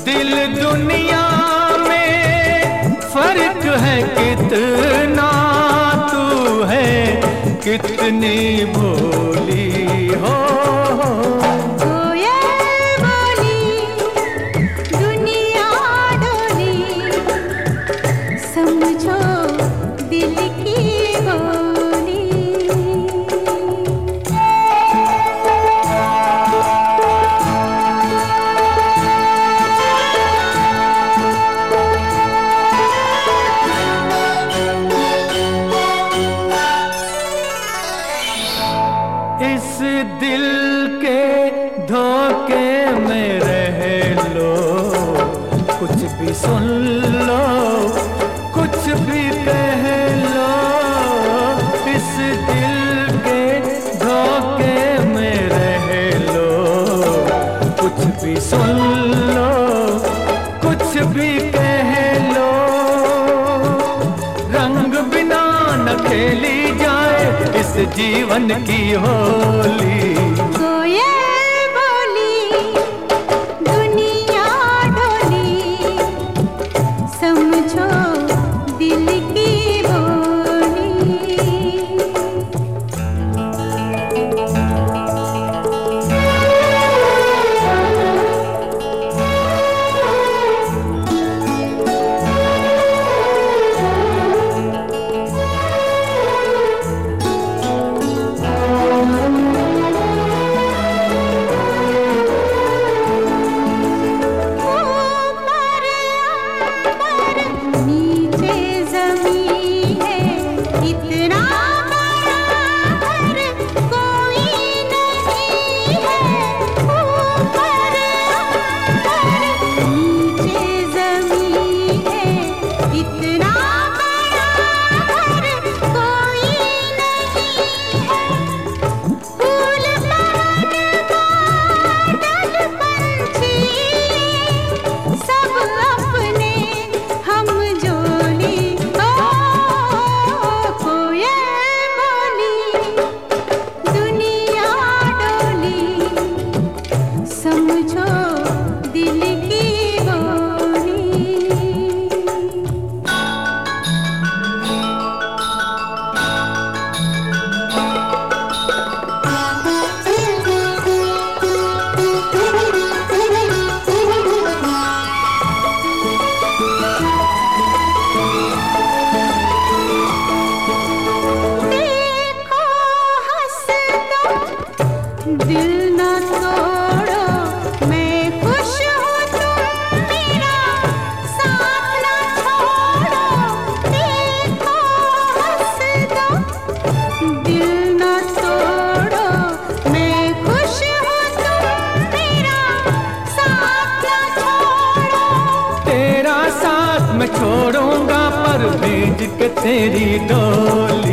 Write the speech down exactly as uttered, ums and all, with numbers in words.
दिल दुनिया में फर्क है कितना, तू है कितनी भोली हो। इस दिल के धोखे में रह लो, कुछ भी सुन लो, कुछ भी कह लो। इस दिल के धोखे में रह लो, कुछ भी सुन लो, कुछ भी कह लो। रंग बिना न खेली जाए इस जीवन की होली। कोयल बोली दुनिया डोली, समझो दिल की बोली। दिल न तोड़ो, मैं खुश हूँ तुम मेरा साथ न छोड़ो। देखो हंस दो, दिल न तोड़ो, मैं खुश हूँ तुम मेरा साथ न छोड़ो। तेरा साथ मैं छोड़ूंगा पर भेज के तेरी डोली।